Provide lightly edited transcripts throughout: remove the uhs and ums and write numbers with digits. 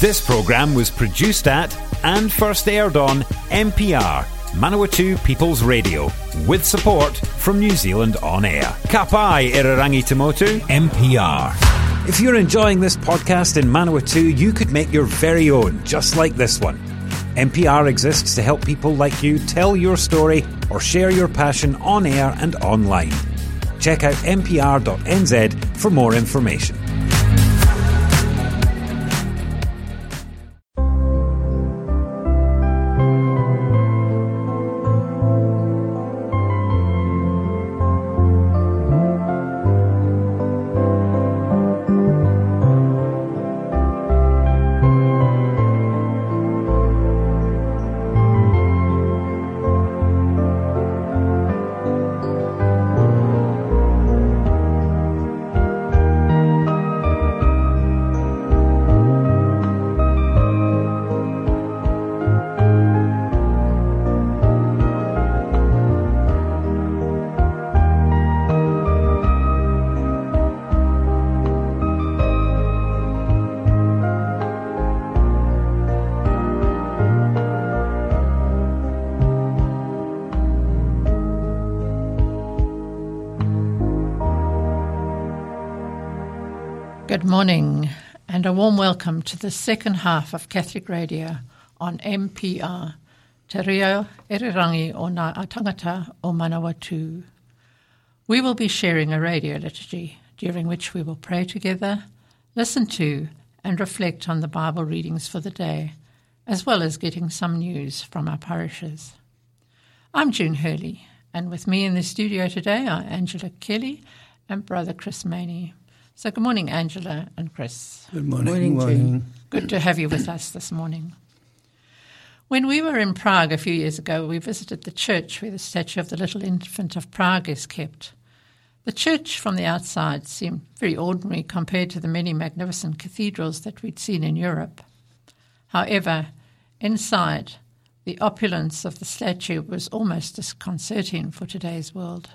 This programme was produced at and first aired on MPR, Manawatu People's Radio, with support from New Zealand On Air. Ka pai Irarangi Tamotu, MPR. If you're enjoying this podcast in Manawatu, you could make your very own, just like this one. MPR exists to help people like you tell your story or share your passion on air and online. Check out mpr.nz for more information. Good morning and a warm welcome to the second half of Catholic Radio on MPR, Te Reo Irirangi o Ngā Atangata o Manawatu. We will be sharing a radio liturgy during which we will pray together, listen to and reflect on the Bible readings for the day, as well as getting some news from our parishes. I'm June Hurley, and with me in the studio today are Angela Kelly and Brother Chris Maney. So good morning, Angela and Chris. Good morning. Morning. Good to have you with us this morning. When we were in Prague a few years ago, we visited the church where the statue of the Little Infant of Prague is kept. The church from the outside seemed very ordinary compared to the many magnificent cathedrals that we'd seen in Europe. However, inside, the opulence of the statue was almost disconcerting for today's world.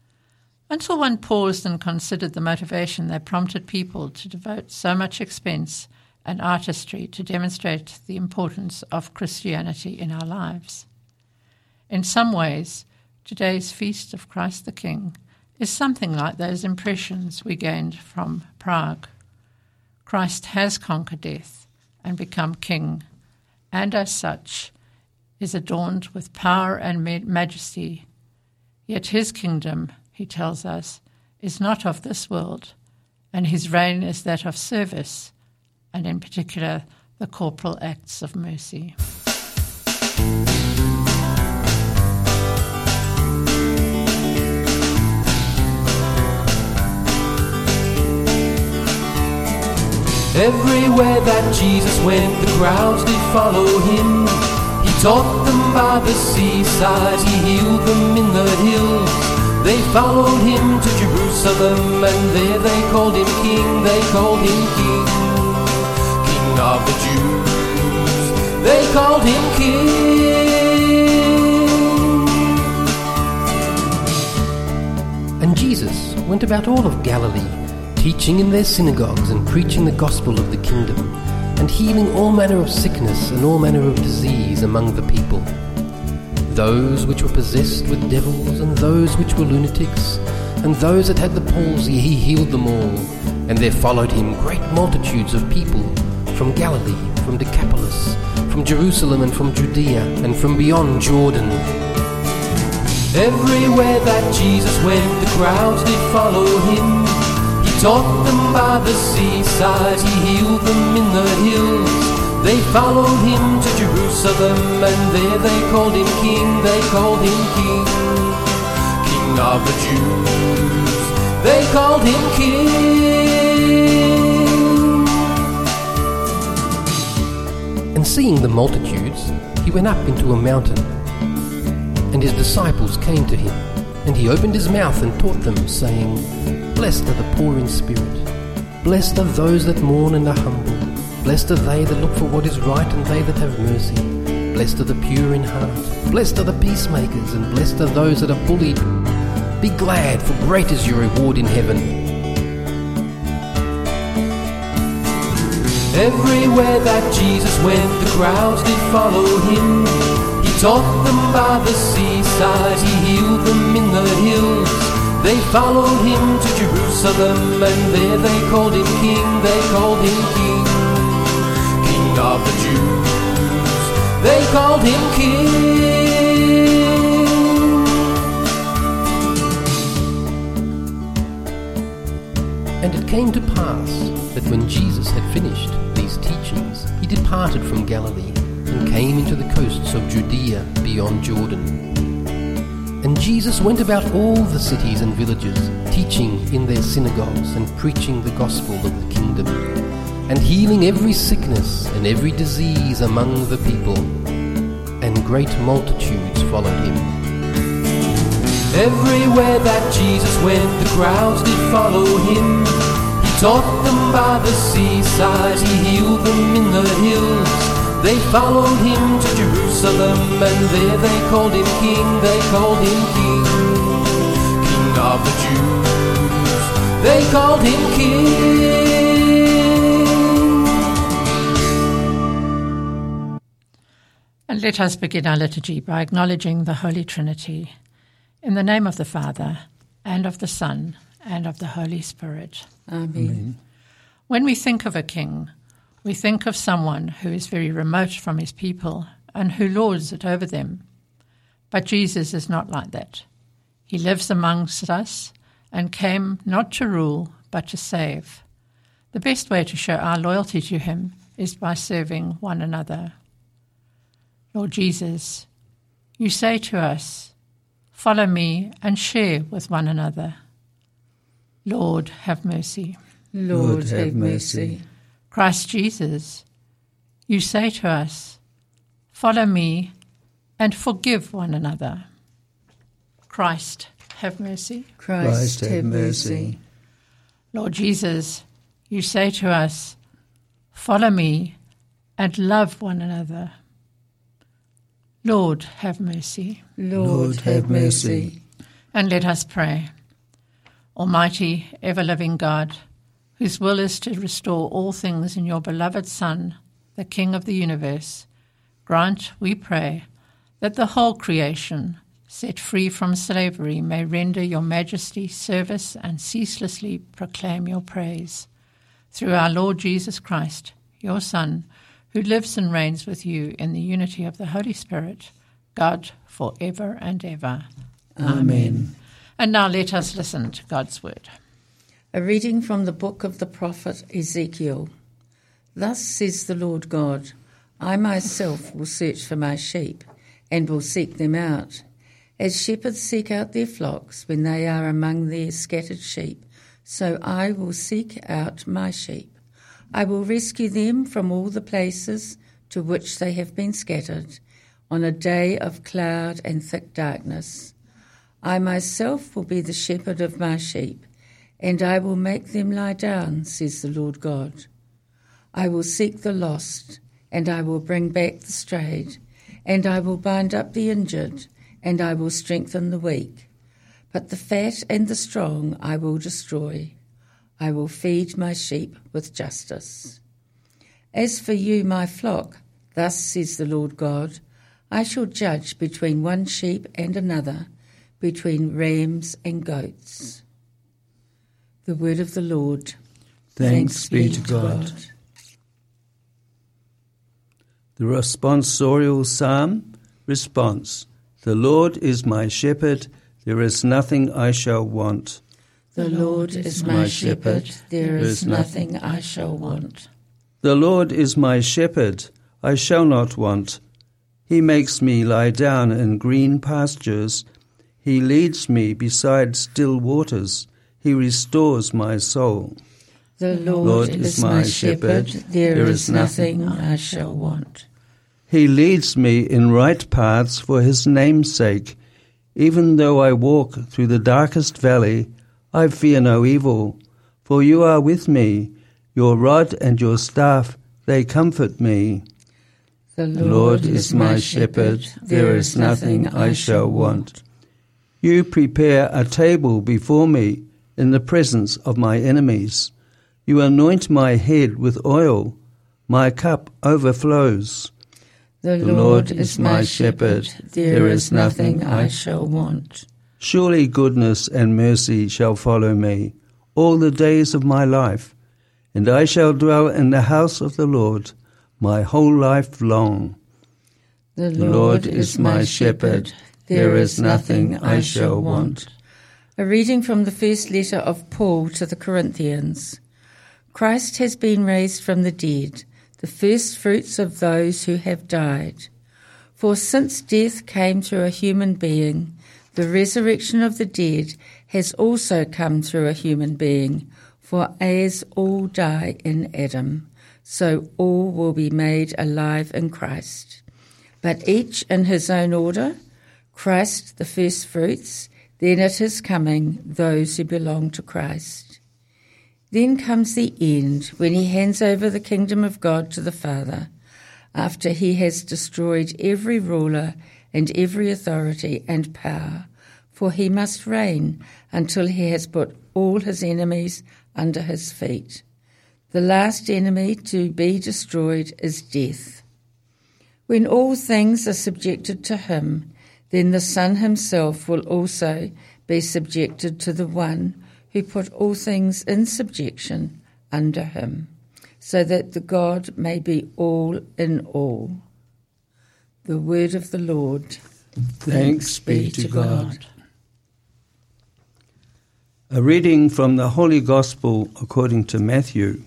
Until one paused and considered the motivation that prompted people to devote so much expense and artistry to demonstrate the importance of Christianity in our lives. In some ways, today's Feast of Christ the King is something like those impressions we gained from Prague. Christ has conquered death and become King, and as such is adorned with power and majesty. Yet his kingdom, he tells us, is not of this world, and his reign is that of service, and in particular the corporal acts of mercy. Everywhere that Jesus went, the crowds did follow him. He taught them by the seaside, he healed them in the hills. They followed him to Jerusalem, and there they called him king, they called him king, king of the Jews, they called him king. And Jesus went about all of Galilee, teaching in their synagogues and preaching the gospel of the kingdom, and healing all manner of sickness and all manner of disease among the people. Those which were possessed with devils, and those which were lunatics, and those that had the palsy, he healed them all. And there followed him great multitudes of people from Galilee, from Decapolis, from Jerusalem, and from Judea, and from beyond Jordan. Everywhere that Jesus went, the crowds did follow him. He taught them by the seaside, he healed them in the hills. They followed him to Jerusalem, and there they called him king, they called him king, king of the Jews, they called him king. And seeing the multitudes, he went up into a mountain, and his disciples came to him, and he opened his mouth and taught them, saying, Blessed are the poor in spirit, blessed are those that mourn and are humble. Blessed are they that look for what is right, and they that have mercy. Blessed are the pure in heart. Blessed are the peacemakers, and blessed are those that are bullied. Be glad, for great is your reward in heaven. Everywhere that Jesus went, the crowds did follow him. He taught them by the seaside, he healed them in the hills. They followed him to Jerusalem, and there they called him king, they called him king, king of the Jews. They called him king. And it came to pass that when Jesus had finished these teachings, he departed from Galilee and came into the coasts of Judea beyond Jordan. And Jesus went about all the cities and villages, teaching in their synagogues and preaching the gospel of the kingdom, and healing every sickness and every disease among the people. And great multitudes followed him. Everywhere that Jesus went, the crowds did follow him. He taught them by the seaside, he healed them in the hills. They followed him to Jerusalem, and there they called him king, they called him king, king of the Jews. They called him king. And let us begin our liturgy by acknowledging the Holy Trinity. In the name of the Father, and of the Son, and of the Holy Spirit. Amen. When we think of a king, we think of someone who is very remote from his people and who lords it over them. But Jesus is not like that. He lives amongst us and came not to rule, but to save. The best way to show our loyalty to him is by serving one another. Lord Jesus, you say to us, follow me and share with one another. Lord, have mercy. Lord, have mercy. Christ Jesus, you say to us, follow me and forgive one another. Christ, have mercy. Christ, have mercy. Lord Jesus, you say to us, follow me and love one another. Lord, have mercy. Lord, have mercy. And let us pray. Almighty, ever-living God, whose will is to restore all things in your beloved Son, the King of the universe, grant, we pray, that the whole creation, set free from slavery, may render your majesty service and ceaselessly proclaim your praise. Through our Lord Jesus Christ, your Son, who lives and reigns with you in the unity of the Holy Spirit, God, for ever and ever. Amen. And now let us listen to God's word. A reading from the book of the prophet Ezekiel. Thus says the Lord God, I myself will search for my sheep, and will seek them out. As shepherds seek out their flocks when they are among their scattered sheep, so I will seek out my sheep. I will rescue them from all the places to which they have been scattered, on a day of cloud and thick darkness. I myself will be the shepherd of my sheep, and I will make them lie down, says the Lord God. I will seek the lost, and I will bring back the strayed, and I will bind up the injured, and I will strengthen the weak. But the fat and the strong I will destroy. I will feed my sheep with justice. As for you, my flock, thus says the Lord God, I shall judge between one sheep and another, between rams and goats. The word of the Lord. Thanks be to God. The responsorial psalm. Response. The Lord is my shepherd, there is nothing I shall want. The Lord is my shepherd, there is nothing I shall want. The Lord is my shepherd, I shall not want. He makes me lie down in green pastures. He leads me beside still waters. He restores my soul. The Lord is my shepherd, there is nothing I shall want. He leads me in right paths for his name's sake. Even though I walk through the darkest valley, I fear no evil, for you are with me. Your rod and your staff, they comfort me. The Lord is my shepherd, there is nothing I shall want. You prepare a table before me in the presence of my enemies. You anoint my head with oil. My cup overflows. The Lord is my shepherd, there is nothing I shall want. Surely goodness and mercy shall follow me all the days of my life, and I shall dwell in the house of the Lord my whole life long. The Lord is my shepherd, there is nothing I shall want. A reading from the first letter of Paul to the Corinthians. Christ has been raised from the dead, the first fruits of those who have died. For since death came through a human being, the resurrection of the dead has also come through a human being. For as all die in Adam, so all will be made alive in Christ. But each in his own order, Christ the first fruits, then at his coming those who belong to Christ. Then comes the end, when he hands over the kingdom of God to the Father, after he has destroyed every ruler and every authority and power, for he must reign until he has put all his enemies under his feet. The last enemy to be destroyed is death. When all things are subjected to him, then the Son himself will also be subjected to the one who put all things in subjection under him, so that the God may be all in all. The word of the Lord. Thanks be to God. A reading from the Holy Gospel according to Matthew.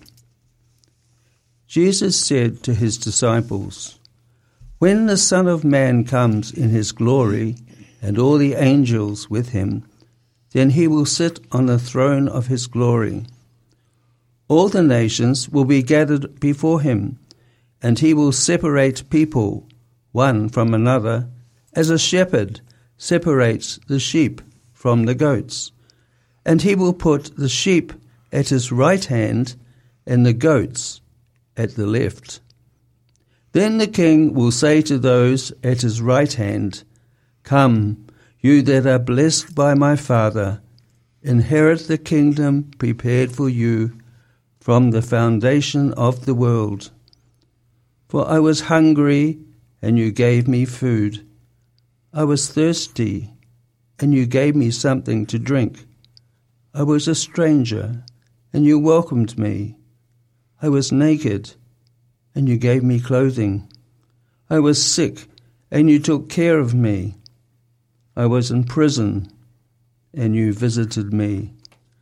Jesus said to his disciples, "When the Son of Man comes in his glory, and all the angels with him, then he will sit on the throne of his glory. All the nations will be gathered before him, and he will separate people one from another, as a shepherd separates the sheep from the goats. And he will put the sheep at his right hand and the goats at the left. Then the king will say to those at his right hand, 'Come, you that are blessed by my Father, inherit the kingdom prepared for you from the foundation of the world. For I was hungry, and you gave me food. I was thirsty, and you gave me something to drink. I was a stranger, and you welcomed me. I was naked, and you gave me clothing. I was sick, and you took care of me. I was in prison, and you visited me.'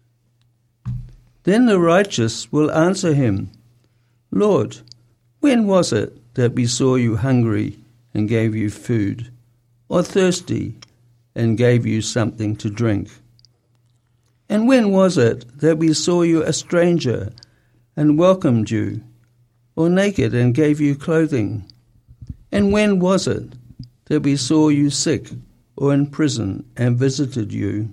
Then the righteous will answer him, 'Lord, when was it that we saw you hungry and gave you food, or thirsty and gave you something to drink? And when was it that we saw you a stranger and welcomed you, or naked and gave you clothing? And when was it that we saw you sick or in prison and visited you?'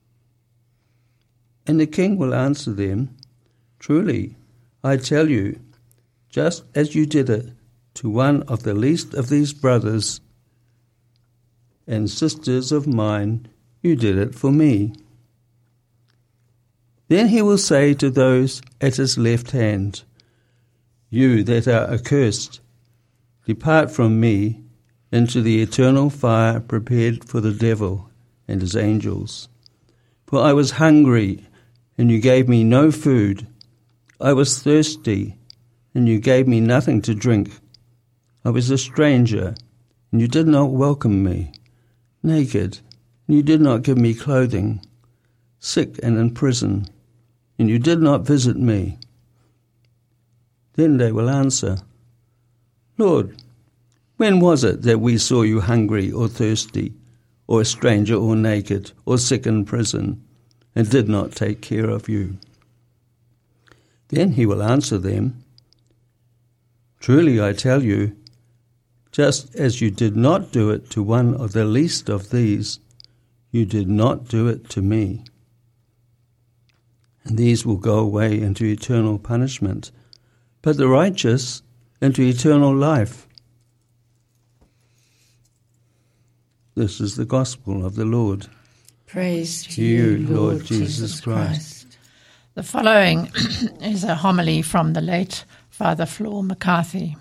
And the king will answer them, 'Truly, I tell you, just as you did it to one of the least of these brothers and sisters of mine, you did it for me.' Then he will say to those at his left hand, 'You that are accursed, depart from me into the eternal fire prepared for the devil and his angels. For I was hungry, and you gave me no food. I was thirsty, and you gave me nothing to drink. I was a stranger, and you did not welcome me. Naked, and you did not give me clothing. Sick and in prison, and you did not visit me.' Then they will answer, 'Lord, when was it that we saw you hungry or thirsty, or a stranger or naked, or sick in prison, and did not take care of you?' Then he will answer them, 'Truly I tell you, just as you did not do it to one of the least of these, you did not do it to me.' And these will go away into eternal punishment, but the righteous into eternal life." This is the gospel of the Lord. Praise to you, Lord Jesus Christ. The following is a homily from the late Father Flor McCarthy.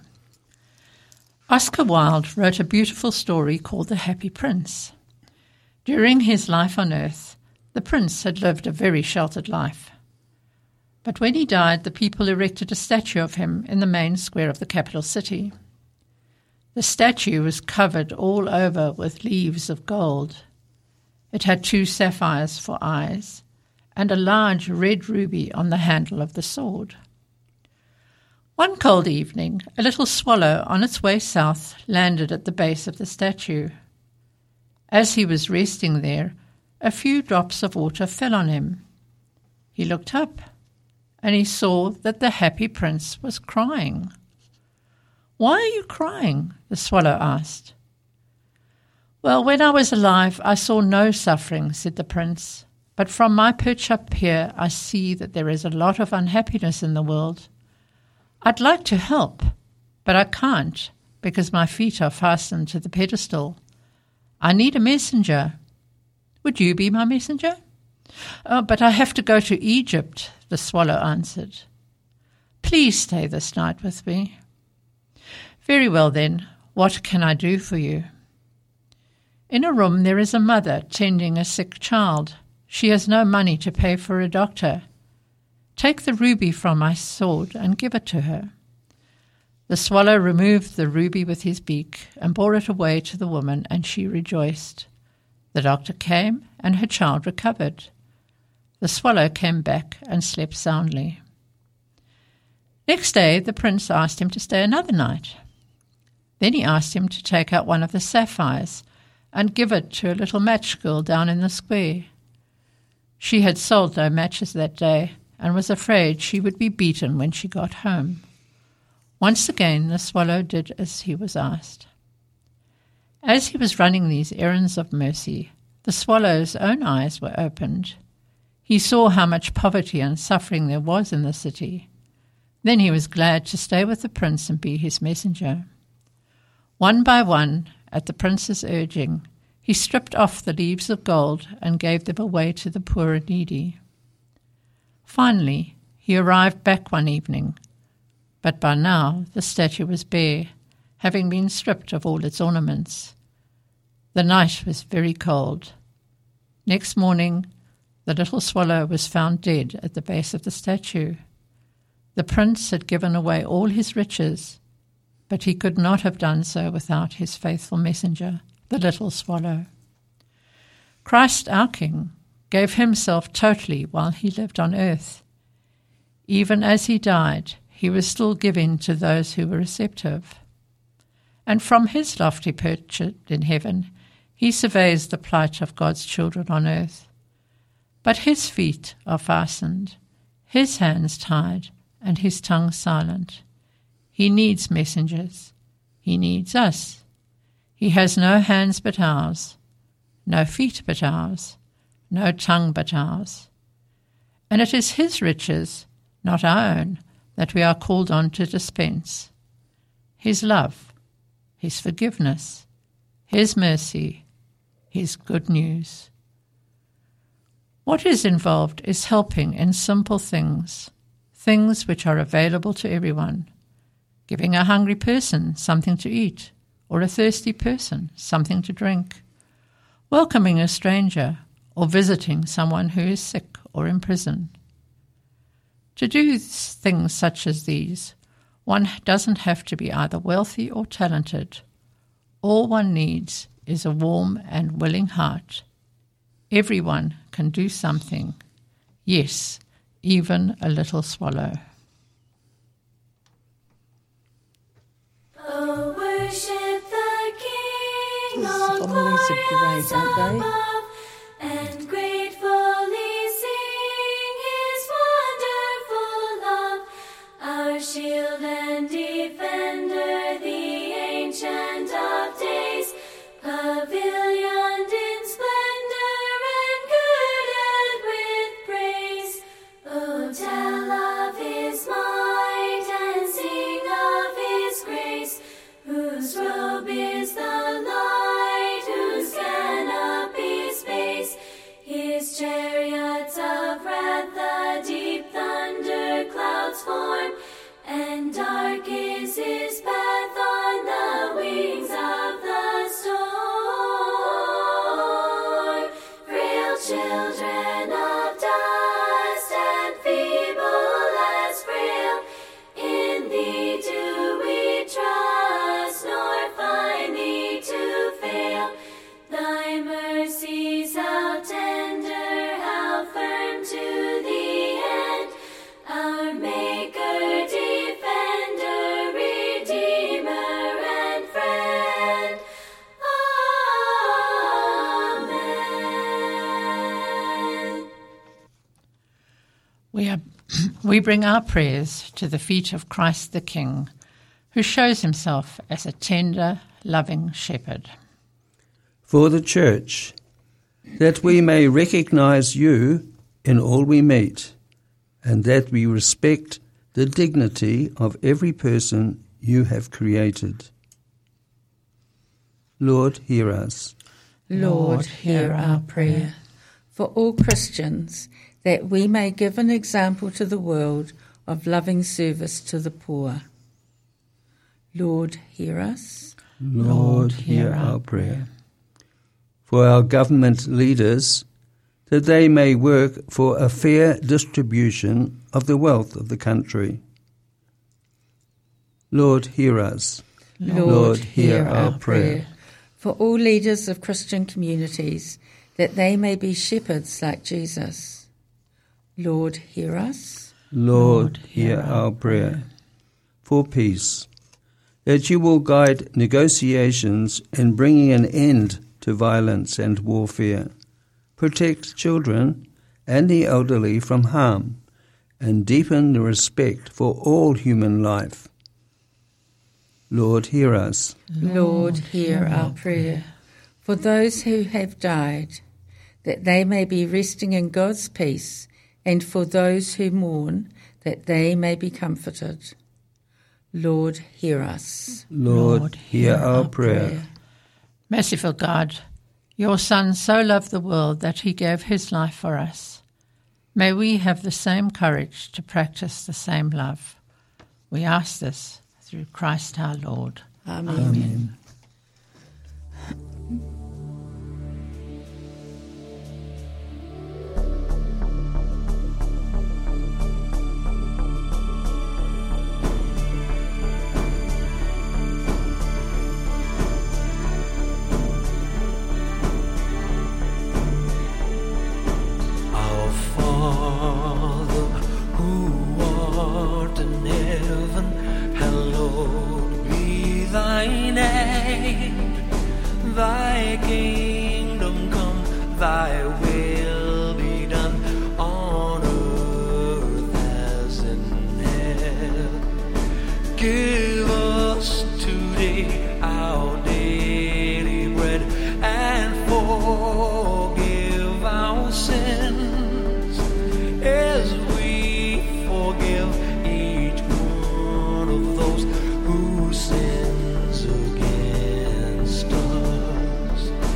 Oscar Wilde wrote a beautiful story called The Happy Prince. During his life on earth, the prince had lived a very sheltered life. But when he died, the people erected a statue of him in the main square of the capital city. The statue was covered all over with leaves of gold. It had 2 sapphires for eyes and a large red ruby on the handle of the sword. One cold evening, a little swallow on its way south landed at the base of the statue. As he was resting there, a few drops of water fell on him. He looked up, and he saw that the happy prince was crying. "Why are you crying?" the swallow asked. "Well, when I was alive, I saw no suffering," said the prince. "But from my perch up here, I see that there is a lot of unhappiness in the world. I'd like to help, but I can't because my feet are fastened to the pedestal. I need a messenger. Would you be my messenger?" "Oh, but I have to go to Egypt," the swallow answered. "Please stay this night with me." "Very well then, what can I do for you?" "In a room there is a mother tending a sick child. She has no money to pay for a doctor. Take the ruby from my sword and give it to her." The swallow removed the ruby with his beak and bore it away to the woman, and she rejoiced. The doctor came, and her child recovered. The swallow came back and slept soundly. Next day the prince asked him to stay another night. Then he asked him to take out one of the sapphires and give it to a little match girl down in the square. She had sold no matches that day and was afraid she would be beaten when she got home. Once again the swallow did as he was asked. As he was running these errands of mercy, the swallow's own eyes were opened. He saw how much poverty and suffering there was in the city. Then he was glad to stay with the prince and be his messenger. One by one, at the prince's urging, he stripped off the leaves of gold and gave them away to the poor and needy. Finally, he arrived back one evening, but by now the statue was bare, having been stripped of all its ornaments. The night was very cold. Next morning, the little swallow was found dead at the base of the statue. The prince had given away all his riches, but he could not have done so without his faithful messenger, the little swallow. Christ, our King, gave himself totally while he lived on earth. Even as he died, he was still giving to those who were receptive. And from his lofty perch in heaven, he surveys the plight of God's children on earth. But his feet are fastened, his hands tied, and his tongue silent. He needs messengers. He needs us. He has no hands but ours, no feet but ours, no tongue but ours. And it is his riches, not our own, that we are called on to dispense. His love, his forgiveness, his mercy, his good news. What is involved is helping in simple things, things which are available to everyone. Giving a hungry person something to eat, or a thirsty person something to drink. Welcoming a stranger, or visiting someone who is sick or in prison. To do things such as these, one doesn't have to be either wealthy or talented. All one needs is a warm and willing heart. Everyone can do something. Yes, even a little swallow. Oh, worship the King, all Homilies are great, aren't they? above, and gratefully sing his wonderful love. Our shield and defender, the Ancient of Days, pavilioned in splendor and girded with praise. Oh, tell of his might and sing of his grace, whose robe is the light, whose canopy space. His chariots of wrath the deep thunder clouds form, and dark We bring our prayers to the feet of Christ the King, who shows himself as a tender, loving shepherd. For the Church, that we may recognize you in all we meet, and that we respect the dignity of every person you have created. Lord, hear us. Lord, hear our prayer. For all Christians, that we may give an example to the world of loving service to the poor. Lord, hear us. Lord, hear our prayer. For our government leaders, that they may work for a fair distribution of the wealth of the country. Lord, hear us. Lord, hear our prayer. For all leaders of Christian communities, that they may be shepherds like Jesus. Lord, hear us. Lord, hear our prayer. For peace, that you will guide negotiations in bringing an end to violence and warfare, protect children and the elderly from harm, and deepen the respect for all human life. Lord, hear us. Lord, hear our prayer. For those who have died, that they may be resting in God's peace, and for those who mourn, that they may be comforted. Lord, hear us. Lord, hear our prayer. Merciful God, your Son so loved the world that he gave his life for us. May we have the same courage to practice the same love. We ask this through Christ our Lord. Amen. Amen. Our Father, who art in heaven, hallowed be thy name. Thy kingdom come, thy will be done on earth as in heaven. Give us today our daily bread, and forgive our sins as we forgive each one of those who sins against us.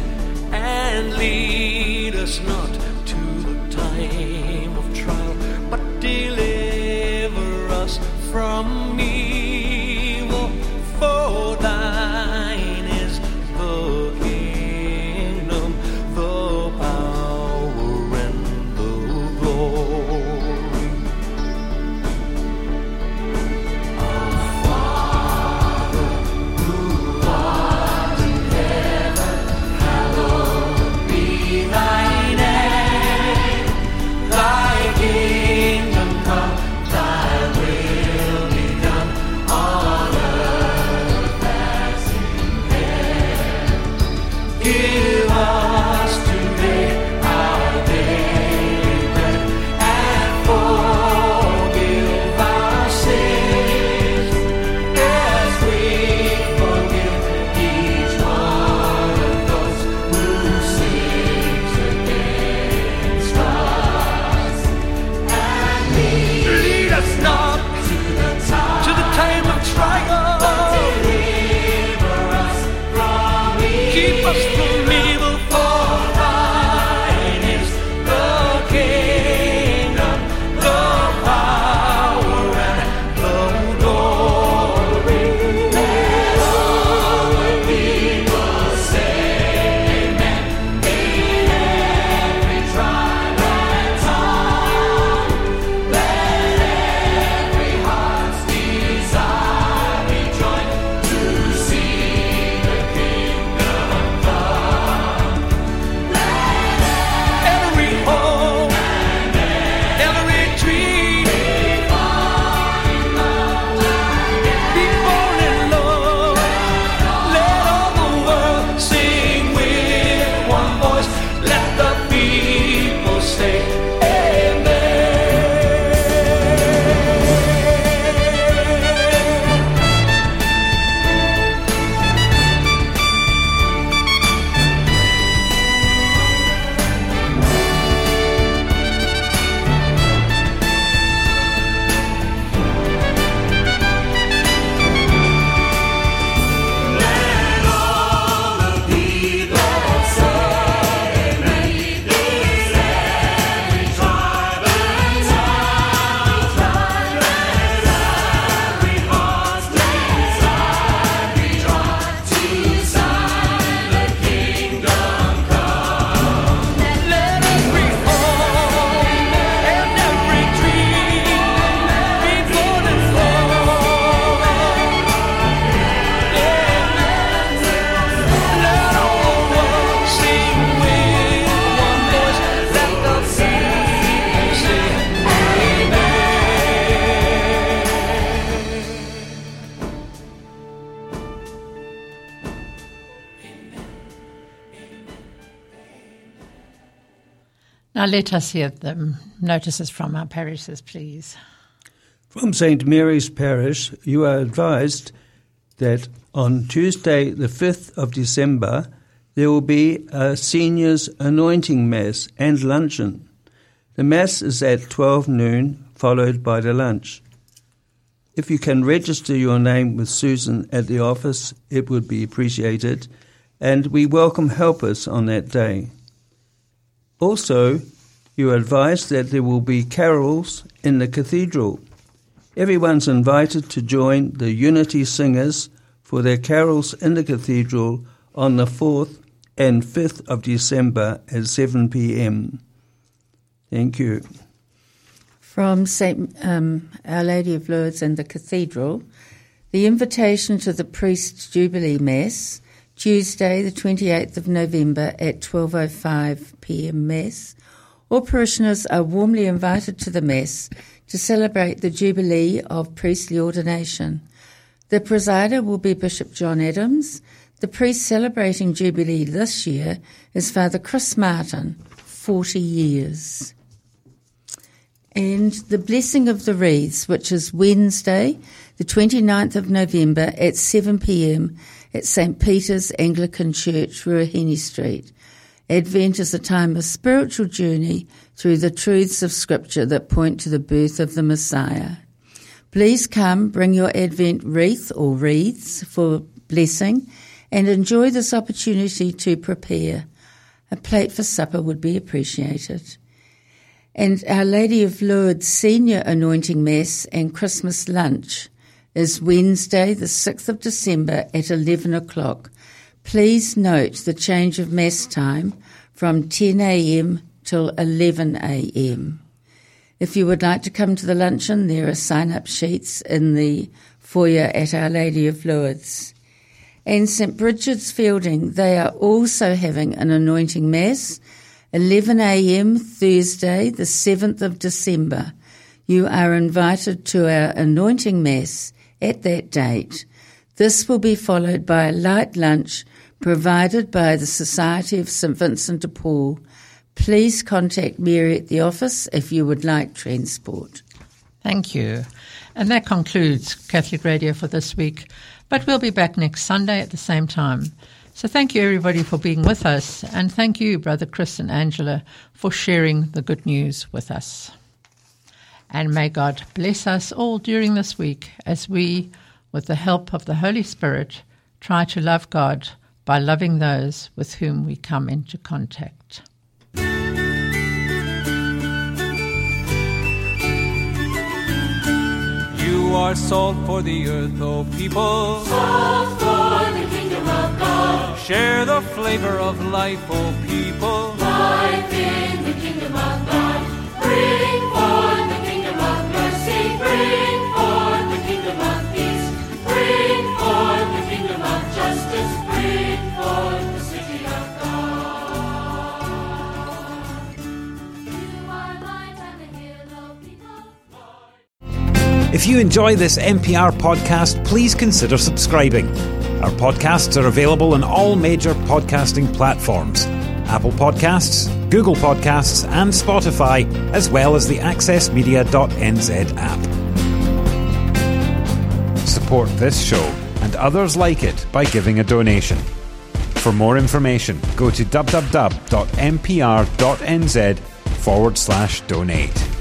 Now let us hear the notices from our parishes, please. From St. Mary's Parish, you are advised that on Tuesday, the 5th of December, there will be a seniors' anointing mass and luncheon. The mass is at 12 noon, followed by the lunch. If you can register your name with Susan at the office, it would be appreciated, and we welcome helpers on that day. Also, you are advised that there will be carols in the cathedral. Everyone's invited to join the Unity Singers for their carols in the cathedral on the 4th and 5th of December at 7 p.m. Thank you. From Our Lady of Lourdes and the Cathedral, the invitation to the Priest's Jubilee Mass, Tuesday the 28th of November at 12:05 p.m. Mass. All parishioners are warmly invited to the Mass to celebrate the Jubilee of priestly ordination. The presider will be Bishop John Adams. The priest celebrating Jubilee this year is Father Chris Martin, 40 years. And the blessing of the wreaths, which is Wednesday, the 29th of November at 7 p.m. at St. Peter's Anglican Church, Ruahine Street. Advent is a time of spiritual journey through the truths of Scripture that point to the birth of the Messiah. Please come, bring your Advent wreath or wreaths for blessing, and enjoy this opportunity to prepare. A plate for supper would be appreciated. And Our Lady of Lourdes Senior Anointing Mass and Christmas Lunch is Wednesday, the 6th of December at 11 o'clock. Please note the change of Mass time from 10 a.m. till 11 a.m. If you would like to come to the luncheon, there are sign-up sheets in the foyer at Our Lady of Lourdes. And St. Bridget's Fielding, they are also having an anointing Mass, 11 a.m. Thursday, the 7th of December. You are invited to our anointing Mass at that date. This will be followed by a light lunch provided by the Society of St. Vincent de Paul. Please contact Mary at the office if you would like transport. Thank you. And that concludes Catholic Radio for this week. But we'll be back next Sunday at the same time. So thank you, everybody, for being with us. And thank you, Brother Chris and Angela, for sharing the good news with us. And may God bless us all during this week as we, with the help of the Holy Spirit, try to love God by loving those with whom we come into contact. You are salt for the earth, O people. Salt for the kingdom of God. Share the flavor of life, O people. Life in the kingdom of God. Bring forth the kingdom of mercy. Bring forth the kingdom of peace. Bring forth the kingdom of justice. Bring forth the city of God. You are light and the hill of people. If you enjoy this MPR podcast, please consider subscribing. Our podcasts are available on all major podcasting platforms: Apple Podcasts, Google Podcasts and Spotify, as well as the accessmedia.nz app. Support this show and others like it by giving a donation. For more information, go to www.mpr.nz/donate.